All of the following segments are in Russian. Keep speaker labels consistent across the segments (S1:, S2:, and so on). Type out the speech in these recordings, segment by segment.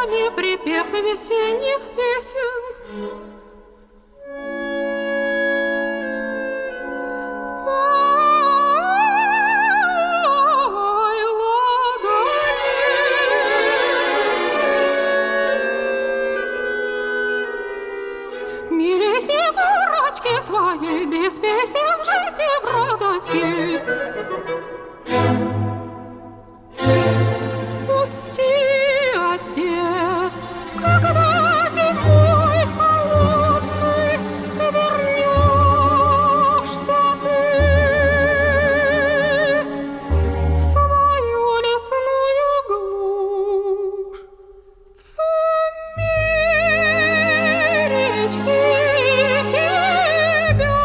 S1: девицами припев весенних песен. Ой, ладони, мились и курочки твои, без песен в жизни в радости. Пусти, отец, когда зимой холодной вернешься ты в свою лесную глушь, в сумеречки тебя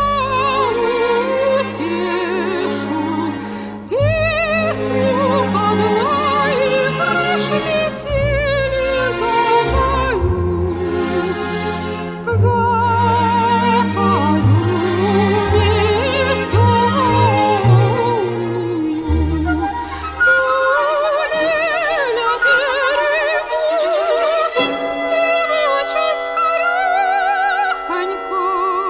S1: утешу, песню одной метели запою, запою веселую. Люля перемут, и мчась скорехонько.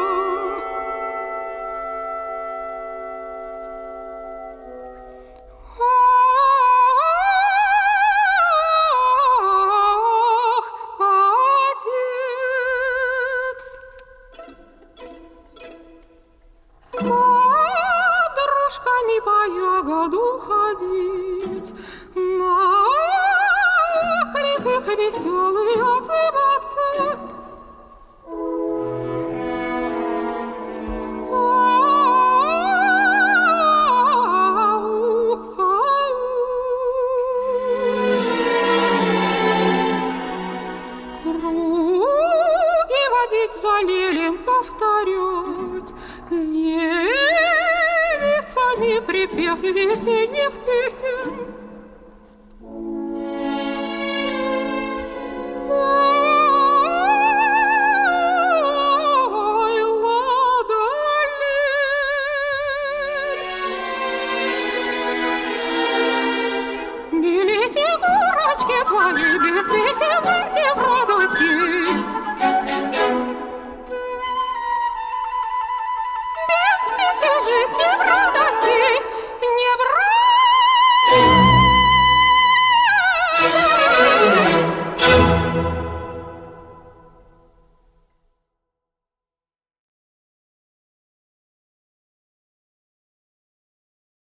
S1: С подружками по ягоду ходить, на оклик их веселый отзываться. Круги водить за лелем повторять, с девицами припев весенних песен. Ой, ладони, бились и курочки твои, без песен в жизни в радости.